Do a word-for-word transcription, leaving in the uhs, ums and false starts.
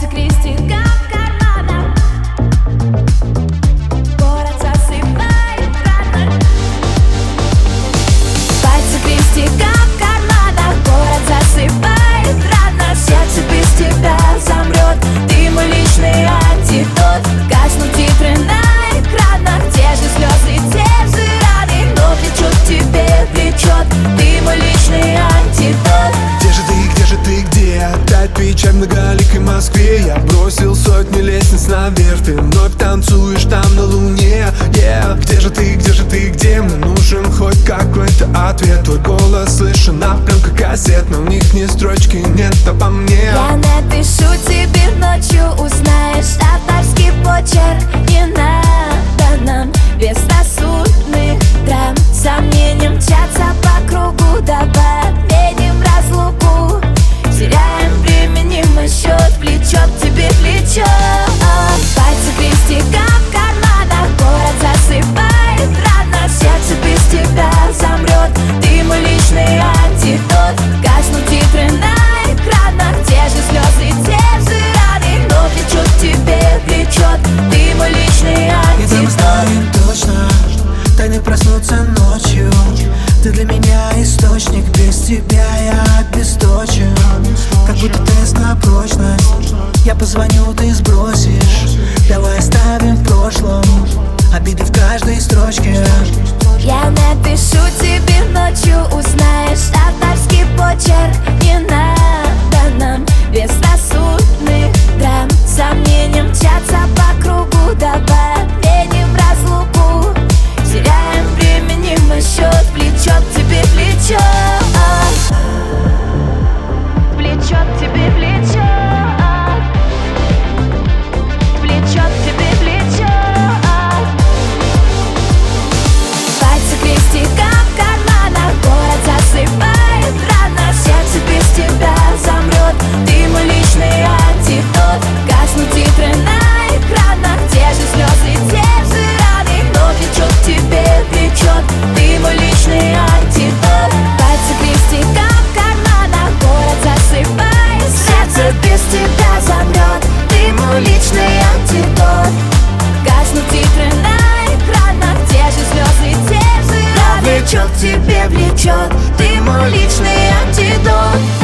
Пальцы крестиком в карманах, город засыпает рано. Пальцы крестиком в карманах, город засыпает рано. Сердце без тебя замрет, ты мой личный антидот. Гаснут титры на экранах, те же слезы, те же раны, но влечет к тебе, влечет, ты мой личный антидот. Где же ты, где же ты, где? Опять печаль в многоликой Москве. Я бросил сотни лестниц наверх, ты вновь танцуешь там на луне, yeah. Где же ты, где же ты, где? Мне нужен хоть какой-то ответ. Твой голос слышен на пленках кассет, но в них ни строчки нет обо мне. Я напишу тебе ночью, узнаешь авторский почерк. Не надо нам безрассудных драм, сомнением мчаться по кругу, давай отменим разлуку. Теряем времени мы счет, влечет к тебе влечет. Пальцы крестиком в карманах, город засыпает рано. Сердце без тебя замрет, ты мой личный антидот. Гаснут титры на экранах, те же слезы, те же раны, но влечет к тебе, влечет, ты мой личный И мы антидот. знаем точно, тайны проснутся ночью. Ты для меня источник, без тебя я обесточен. Как будто тест на прочность. Я позвоню, ты сбросишь. Давай оставим в прошлом обиды в каждой строчке. Я напишу тебе ночью, узнаешь авторский почерк. Не надо нам безрассудных драм, сомнением мчаться по кругу, давай отменим разлуку. Теряем времени мы счет, влечет к тебе, влечет. Влечет к тебе, влечет. Влечет к тебе, влечет. Пальцы крестиком в карманах, город засыпает рано. Сердце без тебя замрет, ты мой личный антидот. Гаснут титры на экранах, те же слезы, те же раны, но влечет к тебе, влечет, ты мой личный антидот. Пальцы крестиком в карманах, город засыпает. Сердце без тебя замрет, ты мой личный антидот. Гаснут титры на экранах, те же слезы, те же раны, влечет к тебе, влечет, ты мой личный антидот.